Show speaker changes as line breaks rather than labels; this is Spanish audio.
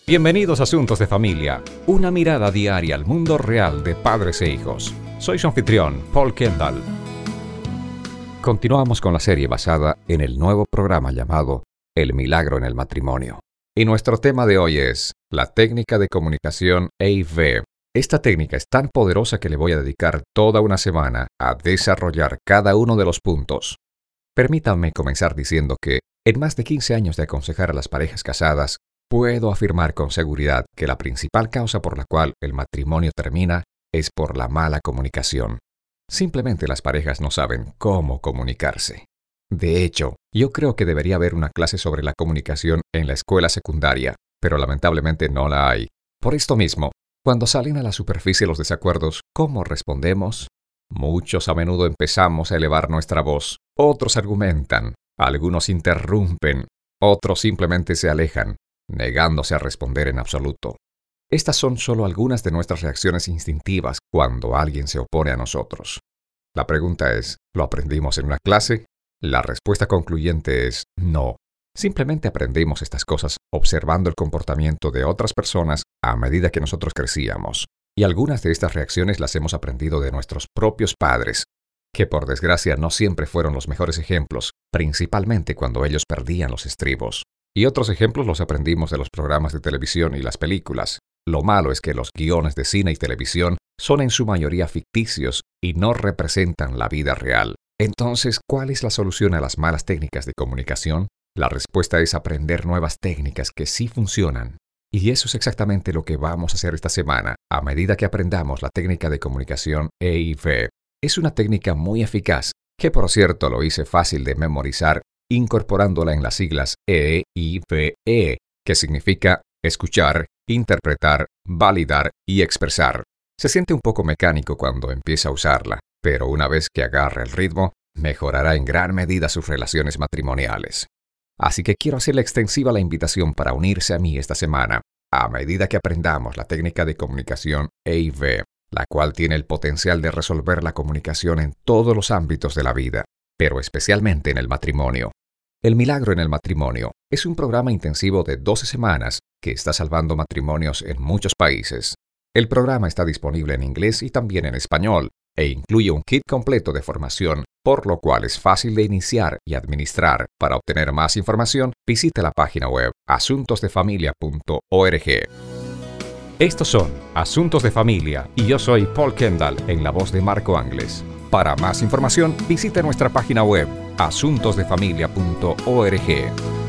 Bienvenidos a Asuntos de Familia, una mirada diaria al mundo real de padres e hijos. Soy su anfitrión, Paul Kendall. Continuamos con la serie basada en el nuevo programa llamado El Milagro en el Matrimonio. Y nuestro tema de hoy es la técnica de comunicación EIV. Esta técnica es tan poderosa que le voy a dedicar toda una semana a desarrollar cada uno de los puntos. Permítanme comenzar diciendo que, en más de 15 años de aconsejar a las parejas casadas, puedo afirmar con seguridad que la principal causa por la cual el matrimonio termina es por la mala comunicación. Simplemente las parejas no saben cómo comunicarse. De hecho, yo creo que debería haber una clase sobre la comunicación en la escuela secundaria, pero lamentablemente no la hay. Por esto mismo, cuando salen a la superficie los desacuerdos, ¿cómo respondemos? Muchos a menudo empezamos a elevar nuestra voz, otros argumentan, algunos interrumpen, otros simplemente se alejan, negándose a responder en absoluto. Estas son solo algunas de nuestras reacciones instintivas cuando alguien se opone a nosotros. La pregunta es, ¿lo aprendimos en una clase? La respuesta concluyente es no. Simplemente aprendimos estas cosas observando el comportamiento de otras personas a medida que nosotros crecíamos. Y algunas de estas reacciones las hemos aprendido de nuestros propios padres, que por desgracia no siempre fueron los mejores ejemplos, principalmente cuando ellos perdían los estribos. Y otros ejemplos los aprendimos de los programas de televisión y las películas. Lo malo es que los guiones de cine y televisión son en su mayoría ficticios y no representan la vida real. Entonces, ¿cuál es la solución a las malas técnicas de comunicación? La respuesta es aprender nuevas técnicas que sí funcionan. Y eso es exactamente lo que vamos a hacer esta semana, a medida que aprendamos la técnica de comunicación EIV. Es una técnica muy eficaz, que por cierto lo hice fácil de memorizar incorporándola en las siglas EIVE, que significa escuchar, interpretar, validar y expresar. Se siente un poco mecánico cuando empieza a usarla, pero una vez que agarre el ritmo, mejorará en gran medida sus relaciones matrimoniales. Así que quiero hacerle extensiva la invitación para unirse a mí esta semana, a medida que aprendamos la técnica de comunicación EIV, la cual tiene el potencial de resolver la comunicación en todos los ámbitos de la vida, pero especialmente en el matrimonio. El Milagro en el Matrimonio es un programa intensivo de 12 semanas que está salvando matrimonios en muchos países. El programa está disponible en inglés y también en español, e incluye un kit completo de formación, por lo cual es fácil de iniciar y administrar. Para obtener más información, visite la página web asuntosdefamilia.org. Estos son Asuntos de Familia y yo soy Paul Kendall en la voz de Marco Angles. Para más información, visite nuestra página web asuntosdefamilia.org.